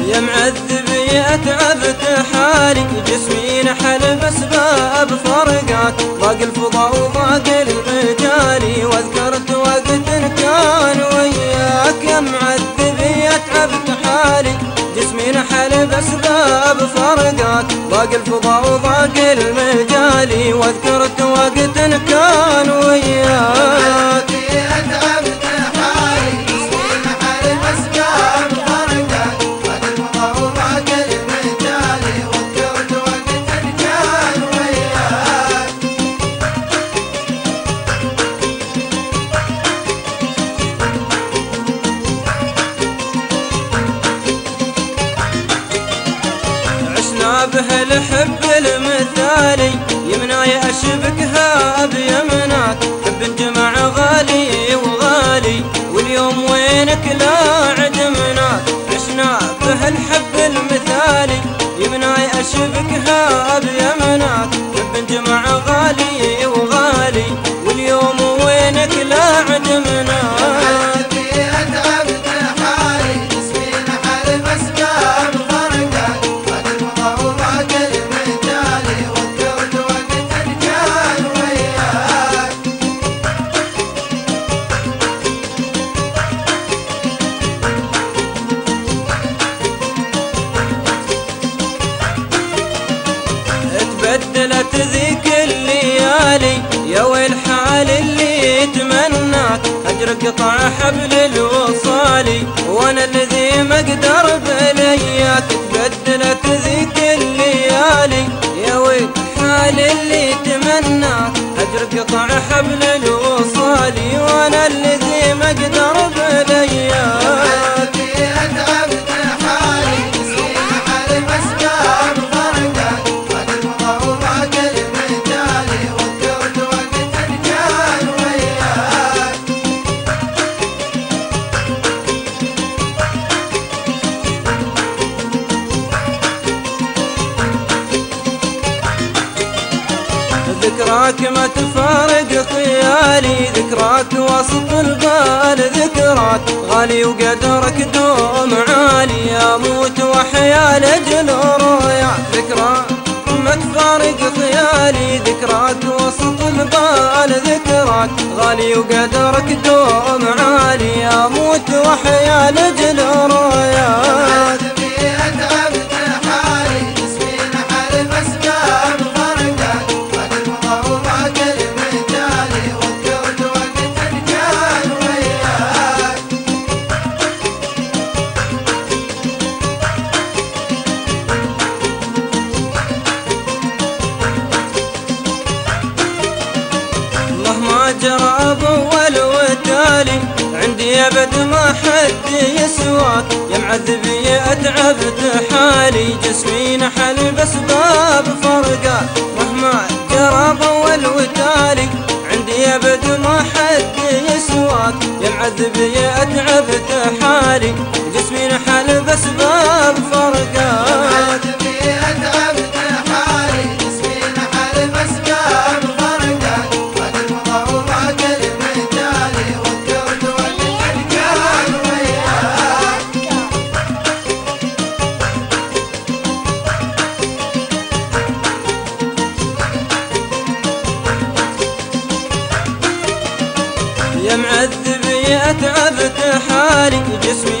يا معذبي أتعبت حالي، جسمي نحل بأسباب فرقات، ضاق الفضا وضاق المجالي، واذكرت وقت كان وياك. يا معذبي أتعبت حالي، جسمي نحل بأسباب فرقات، ضاق الفضا وضاق المجالي، واذكرت وقت كان وياك. به الحب المثالي، يمناي أشبكها بيمناك، حب جمع غالي وغالي، واليوم وينك لا عدمناك. عشنا به الحب المثالي، يمناي أشبكها بيمناك، حب جمع غالي وغالي، واليوم وينك لا عدمناك. بدلت ذيك الليالي، يا ويل حال اللي يتمناك، أجر قطع حبل الوصالي، وانا الذي ما اقدر بلياك. بدلت ذيك الليالي، يا ويل حال اللي يتمناك، أجر قطع حبل الوصالي، وانا الذي ما اقدر بلياك. ذكراك ما تفارق خيالي، ذكراك وسط البال، ذكراك غالي وقدرك دوم عالي، اموت واحيا لاجل رؤياك. ذكراك ما تفارق خيالي، ذكراك وسط البال، ذكراك غالي وقدرك دوم عالي، اموت واحيا لاجل رؤياك. جرى بأول وتالي، عندي أبد ما حد يسواك، يا معذبي أتعبت حالي، جسمي نحل بأسباب فرقات. مهما جرى بأول وتالي، عندي أبد ما حد يسواك، يا معذبي أتعبت حالي، جسمي نحل بأسباب فرقات. يا معذبي أتعبت حالي، جسمي